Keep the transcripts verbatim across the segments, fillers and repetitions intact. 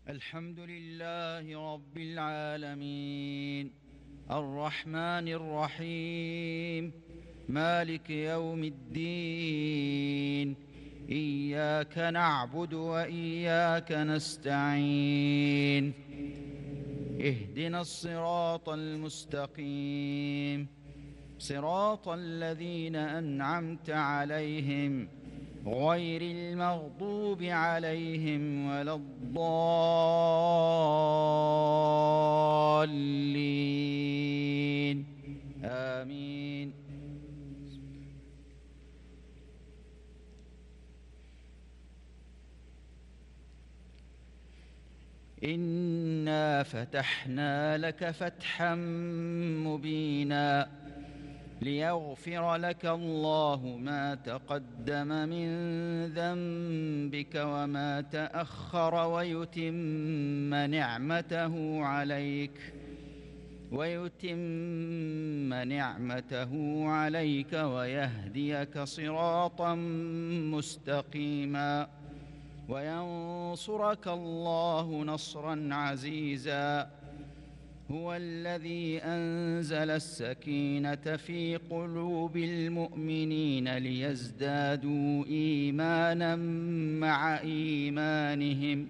الحمد لله رب العالمين الرحمن الرحيم مالك يوم الدين إياك نعبد وإياك نستعين اهدنا الصراط المستقيم صراط الذين أنعمت عليهم غير المغضوب عليهم ولا الضالين آمين. إنا فتحنا لك فتحا مبينا ليغفر لك الله ما تقدم من ذنبك وما تأخر ويتم نعمته عليك ويتم نعمته عليك ويهديك صراطا مستقيما وينصرك الله نصرا عزيزا. هو الذي أنزل السكينة في قلوب المؤمنين ليزدادوا إيمانا مع إيمانهم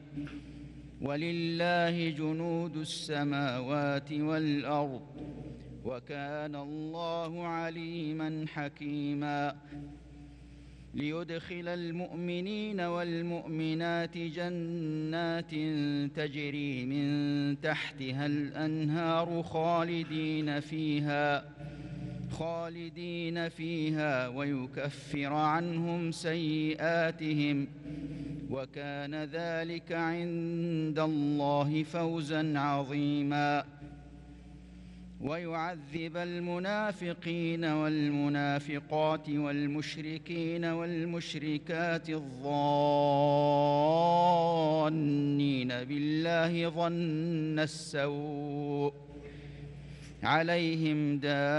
ولله جنود السماوات والأرض وكان الله عليما حكيما. ليدخل المؤمنين والمؤمنات جنات تجري من تحتها الأنهار خالدين فيها خالدين فيها ويكفر عنهم سيئاتهم وكان ذلك عند الله فوزا عظيما. ويعذب المنافقين والمنافقات والمشركين والمشركات الظانين بالله ظن السوء عليهم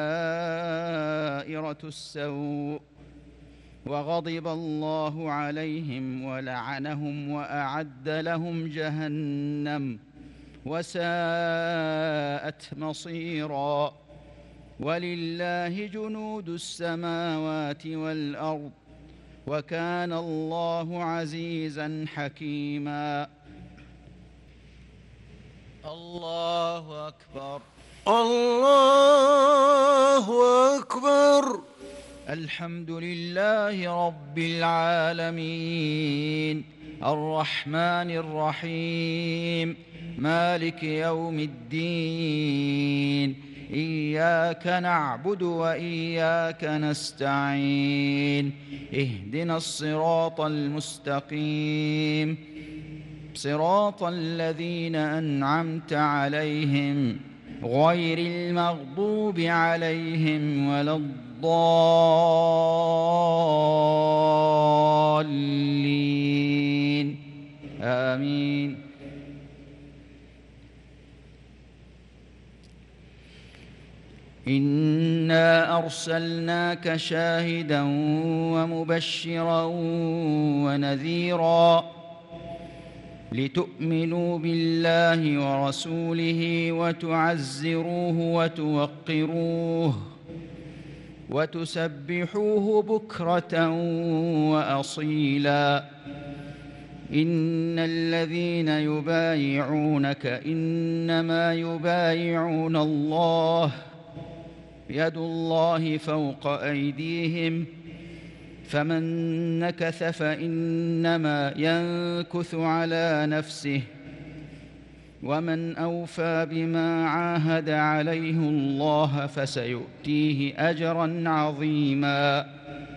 دائرة السوء وغضب الله عليهم ولعنهم وأعد لهم جهنم وساءت مصيرا. ولله جنود السماوات والأرض وكان الله عزيزا حكيما. الله أكبر الله أكبر. الحمد لله رب العالمين الرحمن الرحيم مالك يوم الدين إياك نعبد وإياك نستعين اهدنا الصراط المستقيم صراط الذين أنعمت عليهم غير المغضوب عليهم ولا الضالين آمين. إنا أرسلناك شاهدا ومبشرا ونذيرا لتؤمنوا بالله ورسوله وتعزروه وتوقروه وتسبحوه بكرة وأصيلا. إن الذين يبايعونك إنما يبايعون الله يد الله فوق أيديهم فمن نكث فإنما ينكث على نفسه ومن أوفى بما عاهد عليه الله فسيؤتيه أجرا عظيما.